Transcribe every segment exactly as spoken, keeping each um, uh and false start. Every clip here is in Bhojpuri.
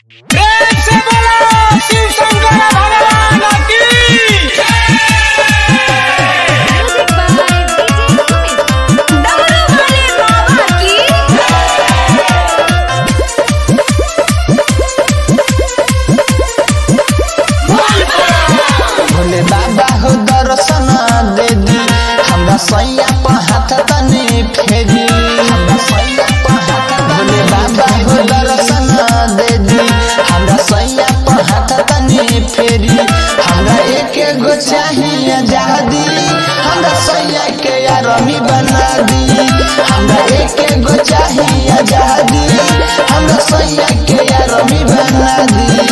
प्रेम से बोलो शिव शंकर भगवान की। भोले बाबा हो दर्शन दे दी हमरा सैया पर हाथ तनी फेरी हमरा सैया पर हाथ भोले बाबा हो दर्शन दे दी हमरा सैया पर हाथ तनी फेरी हमरा एक गो चाहिए आजादी हमरा सैया के यारमी बना दी हमरा एक गो चाहिए आजादी हमरा सैया के यारमी बना दी।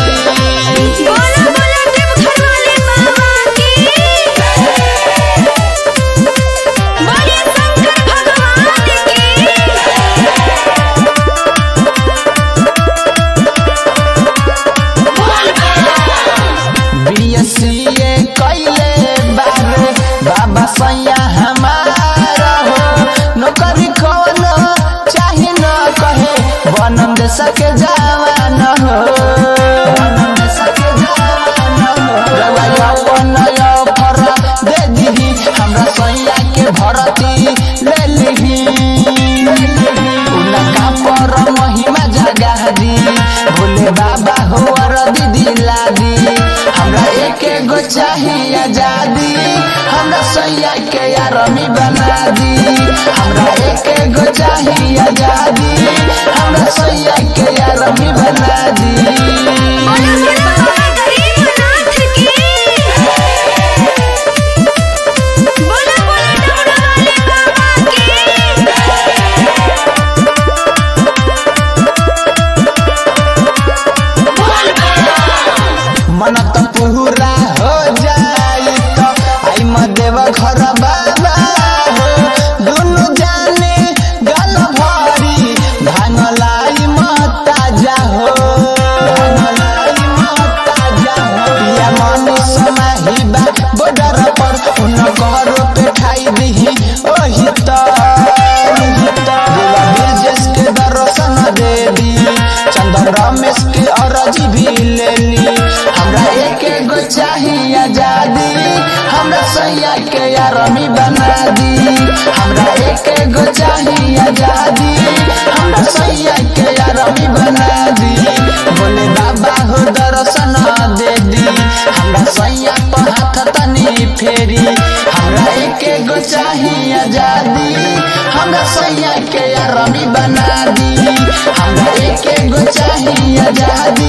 बीएससीए कैले बारे बाबा सैया हमारा हो नौकरी कौन चाहे न कहे बनम दे सके जवान हो बनम दे सके जवान हो रवाया अपन ऑफर दे दी हमरा सैया के भरती ले लीही उनका पर महिमा जगा दी भोले बाबा हो अरदी दिला दी हमरा एक गो चाहिए आजादी हमरा सैया के यारमी बना दी हमरा एक गो चाहिए आजादी हमरा सैया के यारमी बना दी। मन तो पूरा हो जाई तो आई मदेव घर बाबा हो दुनु जाने गल भरी भांगलाई मता जा हो भांगलाई मता जा हो या मन समाही बा बॉर्डर पर उन घर पे खाई दी ओही तो ब्रिजेश के दर्शन दे दी चंदन रमेश के अरजी भी ले ली हमरा एक गो चाहिए आजादी हमरा सैया के यारमी बना दी हमरा एक गो चाहिए आजादी हमरा सैया के यारमी बना दी भोले बाबा हो दर्शन दे दी हमरा सैया पर हाथ तनी फेरी हमरा एक गो चाहिए आजादी हमरा सैया के यारमी बना दी हमरा एक गो चाहिए आजादी।